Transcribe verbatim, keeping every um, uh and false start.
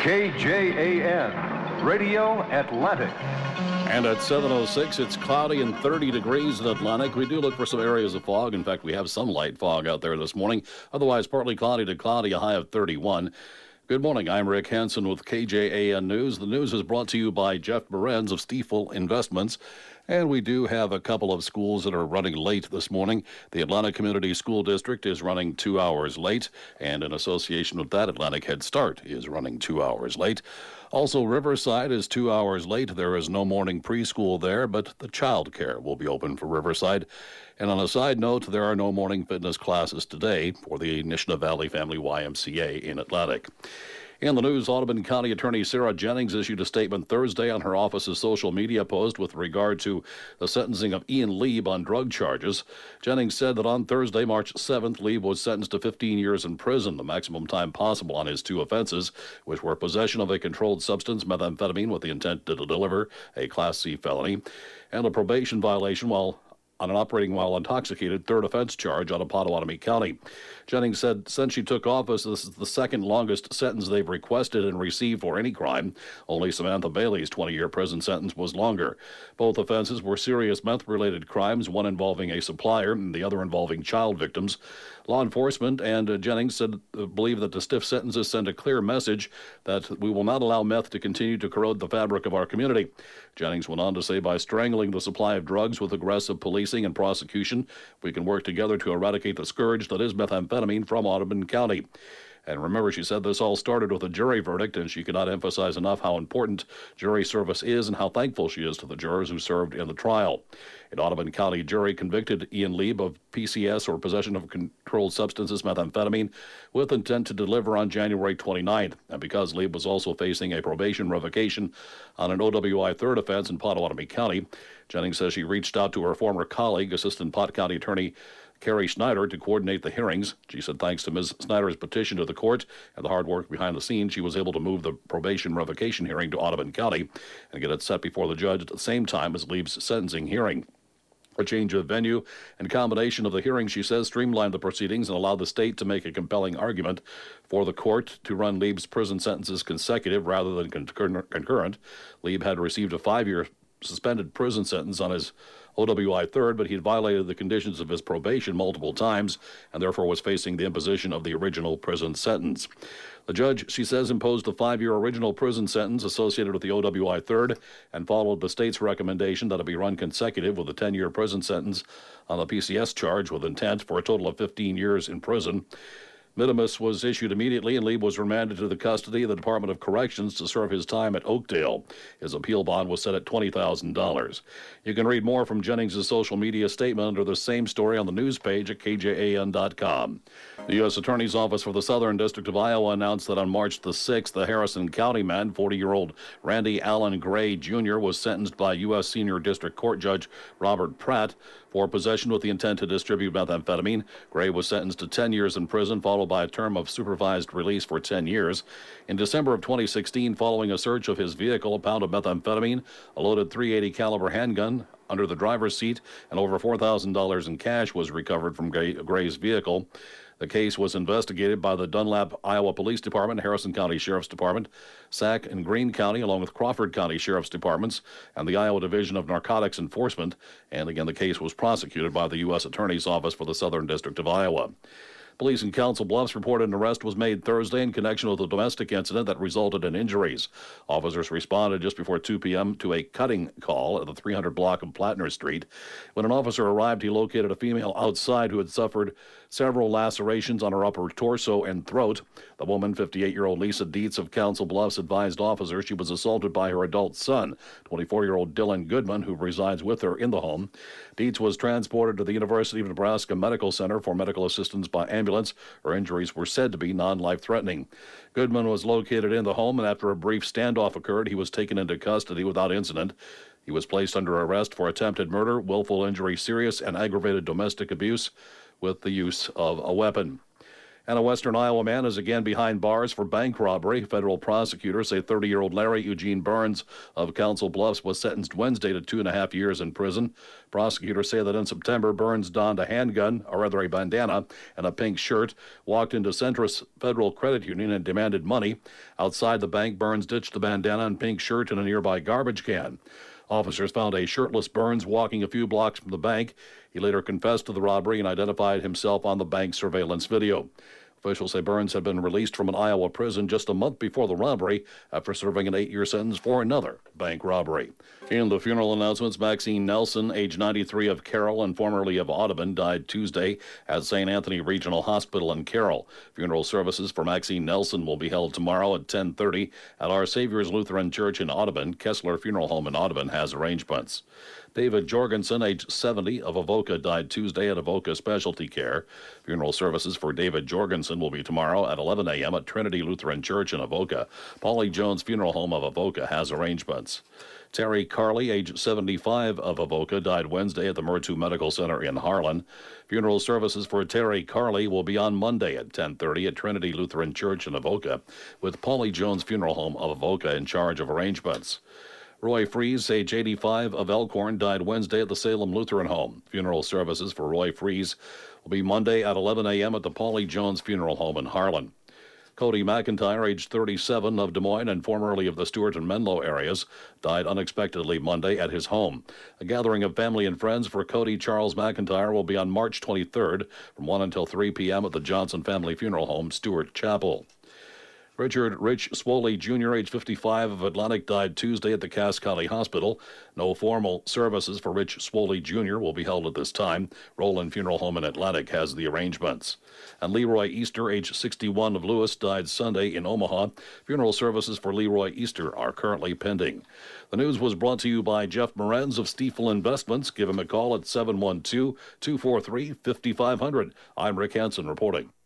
K J A N, Radio Atlantic. And at seven oh six, it's cloudy and thirty degrees in Atlantic. We do look for some areas of fog. In fact, we have some light fog out there this morning. Otherwise, partly cloudy to cloudy, a high of thirty-one. Good morning. I'm Rick Hansen with K J A N News. The news is brought to you by Jeff Berenz of Stiefel Investments. And we do have a couple of schools that are running late this morning. The Atlantic Community School District is running two hours late, and in association with that, Atlantic Head Start is running two hours late. Also, Riverside is two hours late. There is no morning preschool there, but the child care will be open for Riverside. And on a side note, there are no morning fitness classes today for the Nishna Valley Family Y M C A in Atlantic. In the news, Audubon County Attorney Sarah Jennings issued a statement Thursday on her office's social media post with regard to the sentencing of Ian Lieb on drug charges. Jennings said that on Thursday, March seventh, Lieb was sentenced to fifteen years in prison, the maximum time possible on his two offenses, which were possession of a controlled substance, methamphetamine, with the intent to deliver, a Class C felony, and a probation violation while on an operating while intoxicated third offense charge out of Potawatomi County. Jennings said since she took office, this is the second longest sentence they've requested and received for any crime. Only Samantha Bailey's twenty-year prison sentence was longer. Both offenses were serious meth-related crimes, one involving a supplier and the other involving child victims. Law enforcement and uh, Jennings said uh, believe that the stiff sentences send a clear message that we will not allow meth to continue to corrode the fabric of our community. Jennings went on to say by strangling the supply of drugs with aggressive policing and prosecution, we can work together to eradicate the scourge that is methamphetamine from Audubon County. And remember, she said this all started with a jury verdict, and she could not emphasize enough how important jury service is and how thankful she is to the jurors who served in the trial. An Audubon County jury convicted Ian Lieb of P C S, or possession of controlled substances, methamphetamine, with intent to deliver on January twenty-ninth. And because Lieb was also facing a probation revocation on an O W I third offense in Potawatomi County, Jennings says she reached out to her former colleague, Assistant Pot County Attorney Carrie Schneider, to coordinate the hearings. She said thanks to Miz Schneider's petition to the court and the hard work behind the scenes, she was able to move the probation revocation hearing to Audubon County and get it set before the judge at the same time as Lieb's sentencing hearing. A change of venue and combination of the hearing, she says, streamlined the proceedings and allowed the state to make a compelling argument for the court to run Lieb's prison sentences consecutive rather than concur- concurrent. Lieb had received a five-year suspended prison sentence on his O W I third, but he had violated the conditions of his probation multiple times and therefore was facing the imposition of the original prison sentence. The judge, she says, imposed the five-year original prison sentence associated with the O W I third and followed the state's recommendation that it be run consecutive with a ten-year prison sentence on the P C S charge with intent for a total of fifteen years in prison. Minimus was issued immediately, and Lieb was remanded to the custody of the Department of Corrections to serve his time at Oakdale. His appeal bond was set at twenty thousand dollars. You can read more from Jennings' social media statement under the same story on the news page at K J A N dot com. The U S Attorney's Office for the Southern District of Iowa announced that on March the sixth, the Harrison County man, forty-year-old Randy Allen Gray, Junior, was sentenced by U S Senior District Court Judge Robert Pratt for possession with the intent to distribute methamphetamine. Gray was sentenced to ten years in prison, followed by a term of supervised release for ten years. In December of twenty sixteen, following a search of his vehicle, a pound of methamphetamine, a loaded three eighty caliber handgun under the driver's seat, and over four thousand dollars in cash was recovered from Gray, Gray's vehicle. The case was investigated by the Dunlap, Iowa Police Department, Harrison County Sheriff's Department, Sac and Greene County, along with Crawford County Sheriff's Departments, and the Iowa Division of Narcotics Enforcement. And again, the case was prosecuted by the U S Attorney's Office for the Southern District of Iowa. Police in Council Bluffs reported an arrest was made Thursday in connection with a domestic incident that resulted in injuries. Officers responded just before two p.m. to a cutting call at the three hundred block of Platner Street. When an officer arrived, he located a female outside who had suffered several lacerations on her upper torso and throat. The woman, fifty-eight-year-old Lisa Dietz of Council Bluffs, advised officers she was assaulted by her adult son, twenty-four-year-old Dylan Goodman, who resides with her in the home. Dietz was transported to the University of Nebraska Medical Center for medical assistance by ambulance. Her injuries were said to be non-life-threatening. Goodman was located in the home, and after a brief standoff occurred, he was taken into custody without incident. He was placed under arrest for attempted murder, willful injury, serious and aggravated domestic abuse with the use of a weapon. And a western Iowa man is again behind bars for bank robbery. Federal prosecutors say thirty-year-old Larry Eugene Burns of Council Bluffs was sentenced Wednesday to two and a half years in prison. Prosecutors say that in September, Burns donned a handgun, or rather a bandana, and a pink shirt, walked into Centris Federal Credit Union and demanded money. Outside the bank, Burns ditched the bandana and pink shirt in a nearby garbage can. Officers found a shirtless Burns walking a few blocks from the bank. He later confessed to the robbery and identified himself on the bank surveillance video. Officials say Burns had been released from an Iowa prison just a month before the robbery after serving an eight-year sentence for another bank robbery. In the funeral announcements, Maxine Nelson, age ninety-three, of Carroll and formerly of Audubon, died Tuesday at Saint Anthony Regional Hospital in Carroll. Funeral services for Maxine Nelson will be held tomorrow at ten thirty at Our Savior's Lutheran Church in Audubon. Kessler Funeral Home in Audubon has arrangements. David Jorgensen, age seventy, of Avoca, died Tuesday at Avoca Specialty Care. Funeral services for David Jorgensen will be tomorrow at eleven a.m. at Trinity Lutheran Church in Avoca. Paulie Jones Funeral Home of Avoca has arrangements. Terry Carley, age seventy-five, of Avoca, died Wednesday at the Murtu Medical Center in Harlan. Funeral services for Terry Carley will be on Monday at ten thirty at Trinity Lutheran Church in Avoca, with Paulie Jones Funeral Home of Avoca in charge of arrangements. Roy Fries, age eighty-five, of Elkhorn, died Wednesday at the Salem Lutheran Home. Funeral services for Roy Fries will be Monday at eleven a.m. at the Paulie Jones Funeral Home in Harlan. Cody McIntyre, age thirty-seven, of Des Moines and formerly of the Stewart and Menlo areas, died unexpectedly Monday at his home. A gathering of family and friends for Cody Charles McIntyre will be on March twenty-third from one until three p.m. at the Johnson Family Funeral Home, Stewart Chapel. Richard Rich Swoley, Junior, age fifty-five, of Atlantic, died Tuesday at the Cass County Hospital. No formal services for Rich Swoley, Junior will be held at this time. Roland Funeral Home in Atlantic has the arrangements. And Leroy Easter, age sixty-one, of Lewis, died Sunday in Omaha. Funeral services for Leroy Easter are currently pending. The news was brought to you by Jeff Morenz of Stiefel Investments. Give him a call at seven one two, two four three, five five zero zero. I'm Rick Hansen reporting.